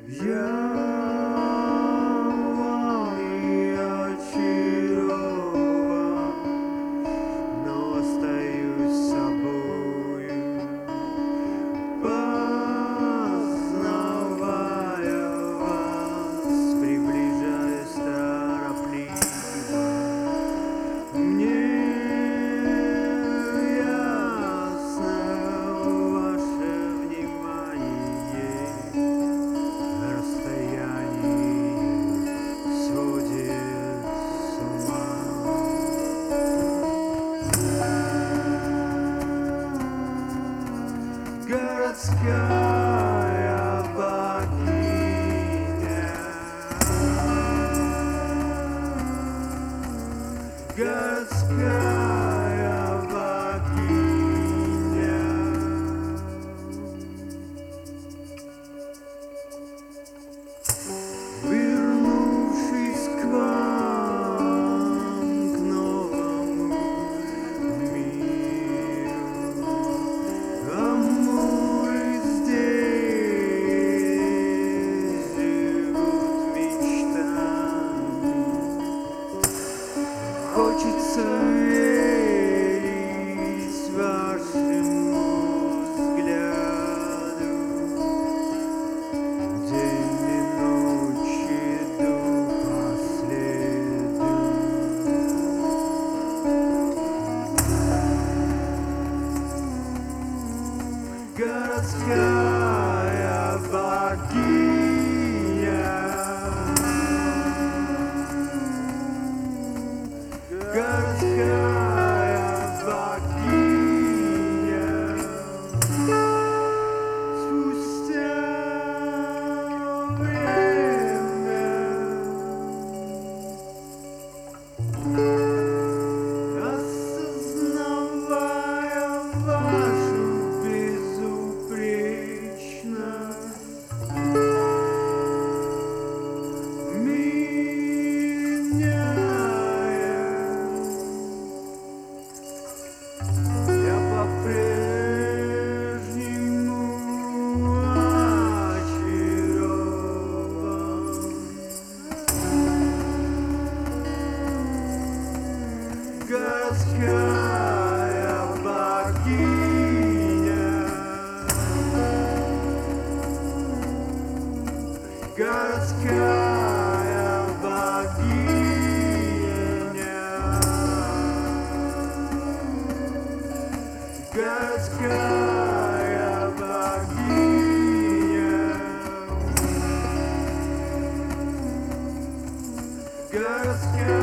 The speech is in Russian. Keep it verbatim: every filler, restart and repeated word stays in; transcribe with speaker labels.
Speaker 1: Я вами очарован, но остаюсь собою, познавая вас, приближаясь торопливо. Мне ясно ваше внимание. Городская богиня, городская богиня, вернувшись к вам, к новому миру, амуры здесь живут мечтами. Хочется верить вашему взгляду, день и ночь иду по следу. Городская богиня, городская богиня, спустя время, осознавая вашу безупречность, меняя, я по-прежнему очарован. Городская богиня, городская богиня, городская богиня, городская